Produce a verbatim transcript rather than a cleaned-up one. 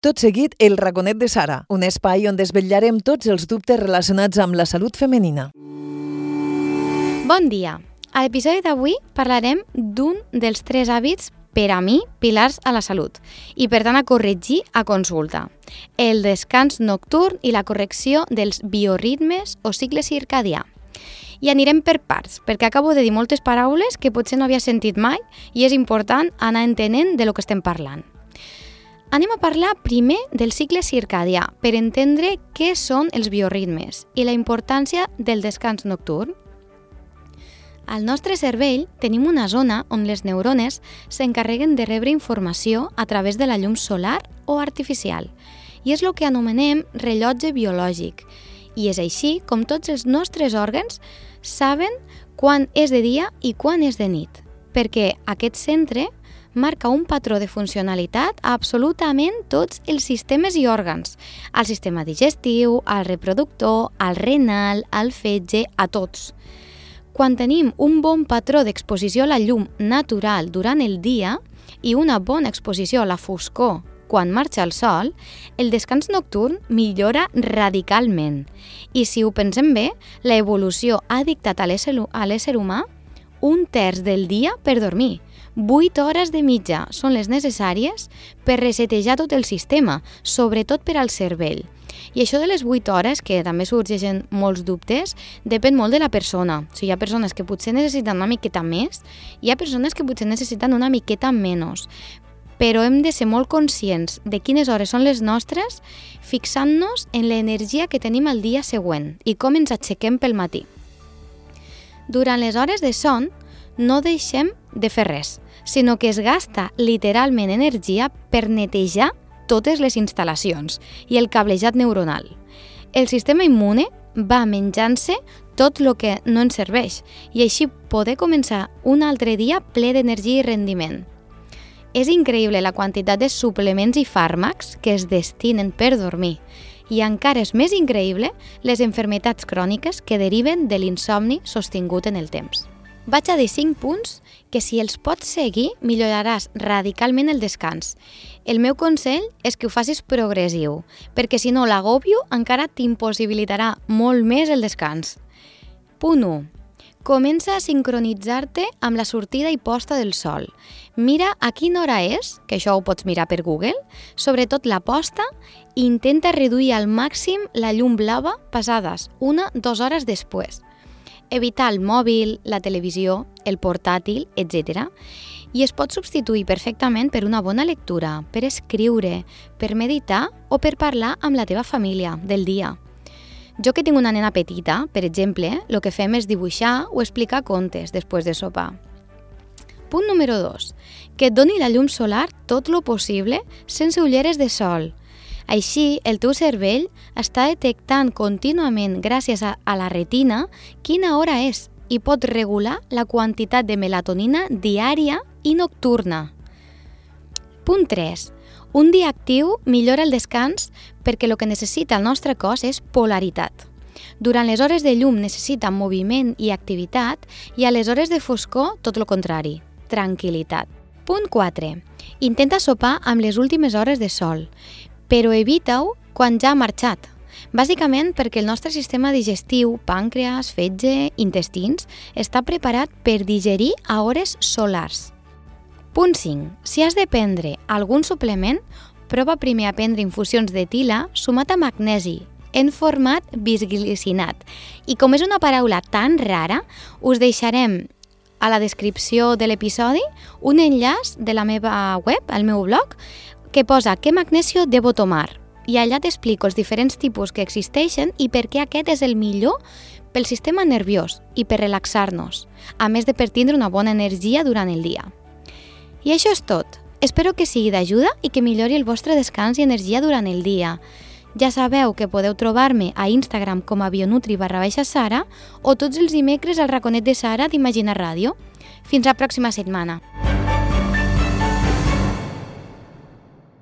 Tot seguit, el raconet de Sara, un espai on desvetllarem tots els dubtes relacionats amb la salut femenina. Bon dia! A l'episodi d'avui parlarem d'un dels tres hàbits, per a mi, pilars a la salut i per tant a corregir a consulta. El descans nocturn i la correcció dels bioritmes o cicle circadià. I anirem per parts, perquè acabo de dir moltes paraules que potser no havia sentit mai i és important anar entenent de lo que estem parlant. Anem a parlar primer del cicle circadià per entendre què són els bioritmes i la importància del descans nocturn. Al nostre cervell tenim una zona on les neurones s'encarreguen de rebre informació a través de la llum solar o artificial i és el que anomenem rellotge biològic. I és així com tots els nostres òrgans saben quan és de dia i quan és de nit, perquè aquest centre marca un patró de funcionalitat a absolutament tots els sistemes i òrgans, al sistema digestiu, al reproductor, al renal, al fetge, a tots. Quan tenim un bon patró d'exposició a la llum natural durant el dia i una bona exposició a la foscor quan marxa el sol, el descans nocturn millora radicalment. I si ho pensem bé, l'evolució ha dictat a l'ésser humà un terç del dia per dormir. vuit hores de mitja són les necessàries per resetejar tot el sistema, sobretot per al cervell. I això de les vuit hores, que també sorgeixen molts dubtes, depèn molt de la persona. O sigui, hi ha persones que potser necessiten una miqueta més, hi ha persones que potser necessiten una miqueta menys. Però hem de ser molt conscients de quines hores són les nostres, fixant-nos en l'energia que tenim el dia següent i com ens aixequem pel matí. Durant les hores de son, no deixem de fer res, sinó que es gasta literalment energia per netejar totes les instal·lacions i el cablejat neuronal. El sistema immune va menjant-se tot el que no ens serveix i així poder començar un altre dia ple d'energia i rendiment. És increïble la quantitat de suplements i fàrmacs que es destinen per dormir i encara és més increïble les malalties cròniques que deriven de l'insomni sostingut en el temps. Vaig a dir cinc punts que si els pots seguir milloraràs radicalment el descans. El meu consell és que ho facis progressiu, perquè si no l'agòbio encara t'impossibilitarà molt més el descans. Punt u. Comença a sincronitzar-te amb la sortida i posta del sol. Mira a quina hora és, que això ho pots mirar per Google, sobretot la posta, i intenta reduir al màxim la llum blava passades una o dues hores després. Evitar el mòbil, la televisió, el portàtil, etcètera. I es pot substituir perfectament per una bona lectura, per escriure, per meditar o per parlar amb la teva família del dia. Jo que tinc una nena petita, per exemple, el que fem és dibuixar o explicar contes després de sopar. Punt número dos. Que et doni la llum solar tot lo possible sense ulleres de sol. Així, el teu cervell està detectant contínuament, gràcies a, a la retina, quina hora és i pot regular la quantitat de melatonina diària i nocturna. Punt tres. Un dia actiu millora el descans perquè el que necessita el nostre cos és polaritat. Durant les hores de llum necessita moviment i activitat i a les hores de foscor tot el contrari, tranquil·litat. Punt quatre. Intenta sopar amb les últimes hores de sol, però evita-ho quan ja ha marxat. Bàsicament perquè el nostre sistema digestiu, pàncreas, fetge, intestins, està preparat per digerir a hores solars. Punt cinc. Si has de prendre algun suplement, prova primer a prendre infusions d'etila sumat a magnesi, en format bisglicinat. I com és una paraula tan rara, us deixarem a la descripció de l'episodi un enllaç de la meva web, al meu blog, que posa què magnesio debo tomar. I allà t'explico els diferents tipus que existeixen i per què aquest és el millor pel sistema nerviós i per relaxar-nos, a més de per tindre una bona energia durant el dia. I això és tot. Espero que sigui d'ajuda i que millori el vostre descans i energia durant el dia. Ja sabeu que podeu trobar-me a Instagram com a bionutri barra baixa Sara o tots els dimecres al raconet de Sara d'Imagina Ràdio. Fins la pròxima setmana.